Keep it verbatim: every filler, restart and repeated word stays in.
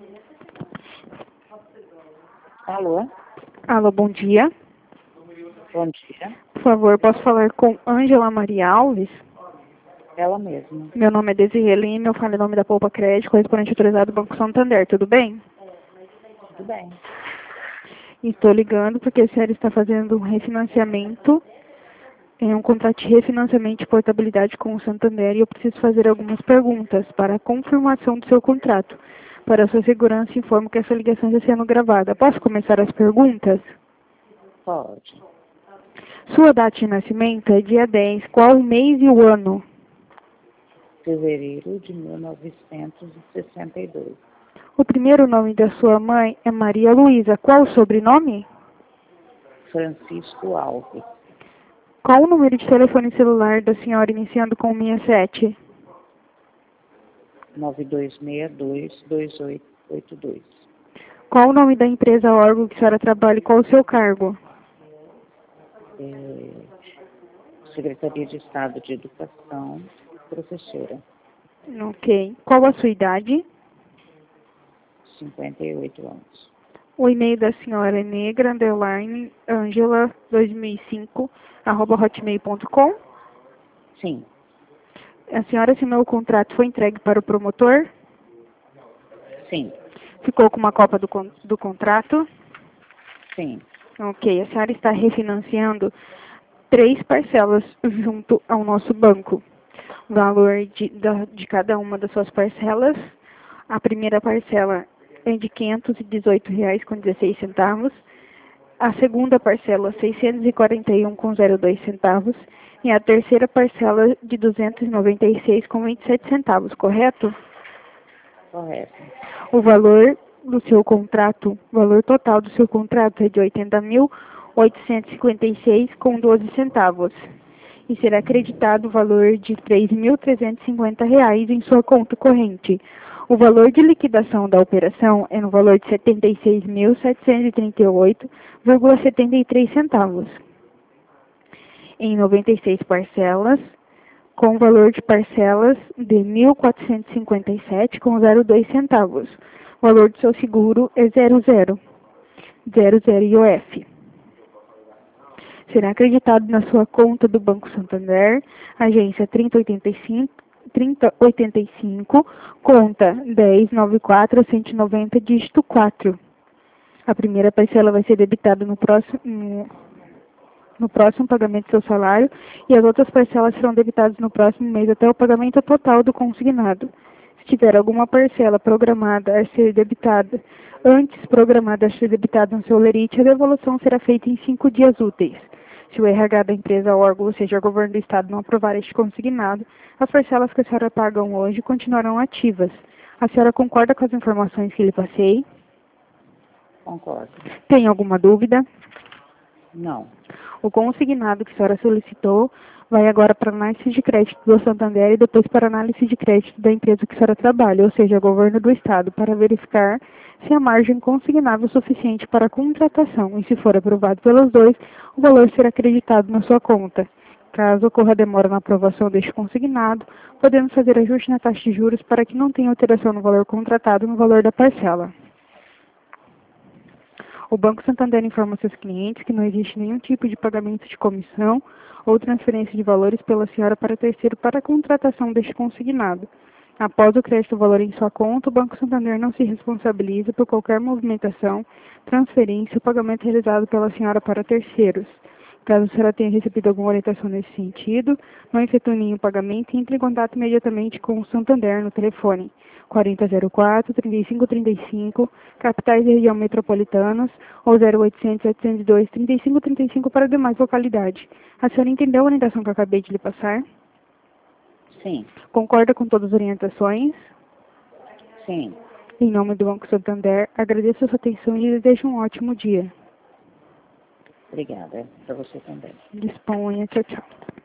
Alô? Alô, bom dia. Bom dia. Por favor, posso falar com Ângela Maria Alves? Ela mesma. Meu nome é Desirê Lima, eu falo em nome da Poupa Crédito, correspondente autorizado do Banco Santander, tudo bem? Tudo bem. Estou ligando porque a senhora está fazendo um refinanciamento, em um contrato de refinanciamento de portabilidade com o Santander e eu preciso fazer algumas perguntas para a confirmação do seu contrato. Para a sua segurança, informo que essa ligação está sendo gravada. Posso começar as perguntas? Pode. Sua data de nascimento é dia dez. Qual o mês e o ano? Fevereiro de mil novecentos e sessenta e dois. O primeiro nome da sua mãe é Maria Luísa. Qual o sobrenome? Francisco Alves. Qual o número de telefone celular da senhora iniciando com sessenta e sete? nove dois seis dois, dois oito oito dois. Qual o nome da empresa ou órgão que a senhora trabalha e qual o seu cargo? É, Secretaria de Estado de Educação, professora. Ok. Qual a sua idade? cinquenta e oito anos. O e-mail da senhora é negra, underline, angela, dois mil e cinco, arroba hotmail ponto com. Sim, A senhora assinou o contrato, foi entregue para o promotor? sim, Ficou com uma cópia do, con- do contrato? sim. Ok. A senhora está refinanciando três parcelas junto ao nosso banco. O valor de, da- de cada uma das suas parcelas. A primeira parcela é de quinhentos e dezoito reais com dezesseis centavos. A segunda parcela, seiscentos e quarenta e um com zero dois centavos. E a terceira parcela de duzentos e noventa e seis com vinte e sete centavos, correto? Correto. O valor do seu contrato, o valor total do seu contrato é de oitenta mil oitocentos e cinquenta e seis com doze centavos. E será acreditado o valor de três mil trezentos e cinquenta reais em sua conta corrente. O valor de liquidação da operação é no valor de setenta e seis mil setecentos e trinta e oito vírgula setenta e três centavos. Em noventa e seis parcelas, com valor de parcelas de mil quatrocentos e cinquenta e sete com zero dois centavos. O valor do seu seguro é zero zero, zero zero I O F. Será acreditado na sua conta do Banco Santander, agência trinta oitenta e cinco, trinta oitenta e cinco, conta dez noventa e quatro cento e noventa, dígito quatro. A primeira parcela vai ser debitada no próximo, no, no próximo pagamento do seu salário e as outras parcelas serão debitadas no próximo mês até o pagamento total do consignado. Se tiver alguma parcela programada a ser debitada, antes programada a ser debitada no seu lerite, a devolução será feita em cinco dias úteis. Se o R H da empresa, órgão, ou seja, o governo do estado não aprovar este consignado, as parcelas que a senhora pagam hoje continuarão ativas. A senhora concorda com as informações que lhe passei? Concordo. Tem alguma dúvida? Não. O consignado que a senhora solicitou vai agora para a análise de crédito do Santander e depois para a análise de crédito da empresa que a senhora trabalha, ou seja, o governo do estado, para verificar se a margem consignável é suficiente para a contratação e, se for aprovado pelos dois, o valor será acreditado na sua conta. Caso ocorra demora na aprovação deste consignado, podemos fazer ajuste na taxa de juros para que não tenha alteração no valor contratado no valor da parcela. O Banco Santander informa seus clientes que não existe nenhum tipo de pagamento de comissão ou transferência de valores pela senhora para terceiro para a contratação deste consignado. Após o crédito do valor em sua conta, o Banco Santander não se responsabiliza por qualquer movimentação, transferência ou pagamento realizado pela senhora para terceiros. Caso a senhora tenha recebido alguma orientação nesse sentido, não efetue nenhum pagamento e entre em contato imediatamente com o Santander no telefone quarenta zero quatro, trinta e cinco trinta e cinco, capitais e região metropolitanas, ou zero oitocentos, setecentos e dois, trinta e cinco trinta e cinco para demais localidades. A senhora entendeu a orientação que eu acabei de lhe passar? Sim, Concorda com todas as orientações? sim. Em nome do Banco Santander, agradeço a sua atenção e lhe desejo um ótimo dia. Obrigada. Para você também. Disponha. Tchau, tchau.